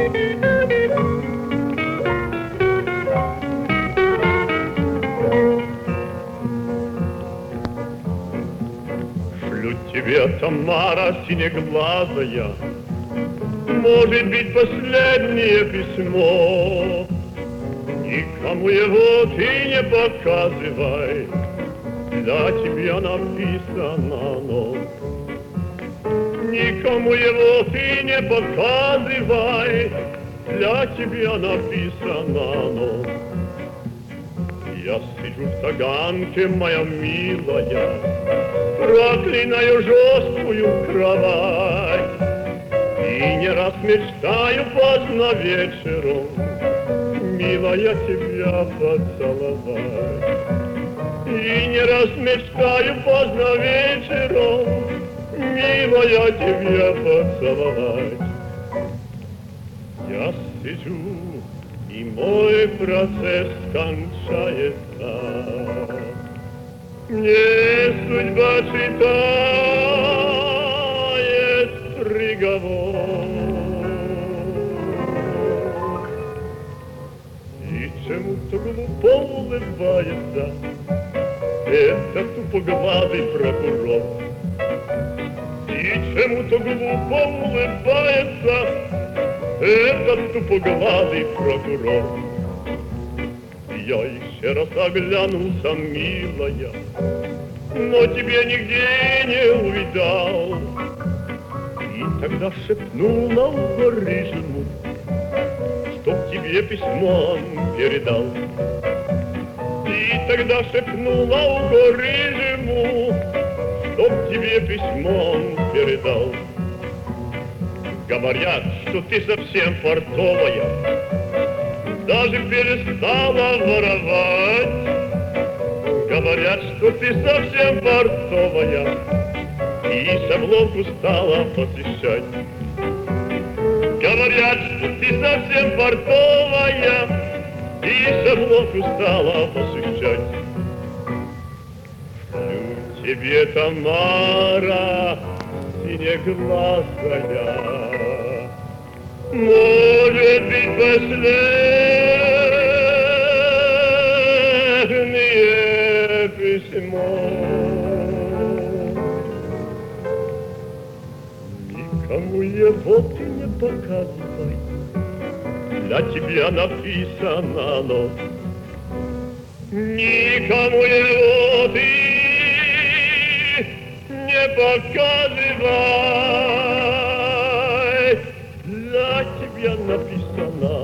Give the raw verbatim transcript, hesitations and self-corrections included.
Шлю тебе, Тамара, синеглазая, может быть, последнее письмо. Никому его ты не показывай, для тебя написано оно. Никому его ты не показывай, для тебя написано оно. Я сижу в таганке, моя милая, проклинаю жесткую кровать, и не раз мечтаю поздно вечером, милая, тебя поцеловать. И не раз мечтаю поздно вечером, милая, тебя поцеловать. Я сижу, и мой процесс кончается. Мне судьба читает приговор. И чему-то глупо улыбается этот тупоглавый прокурор. И чему-то глупо улыбается этот тупоглавый прокурор. Я еще раз оглянулся, милая, но тебя нигде не увидал. И тогда шепнул на ухо рыжему, чтоб тебе письмо он передал. И тогда шепнул на ухо рыжему, чтоб тебе письмо он передал. Говорят, что ты совсем фартовая, даже перестала воровать. Говорят, что ты совсем фартовая, и совлоку стала посещать. Говорят, что ты совсем фартовая, и совлоку стала посещать. Шлю тебе, Тамара, синеглазая, может быть, последнее письмо. Никому его ты не показывай, для тебя написано оно. Никому его ты не показывай, для тебя написано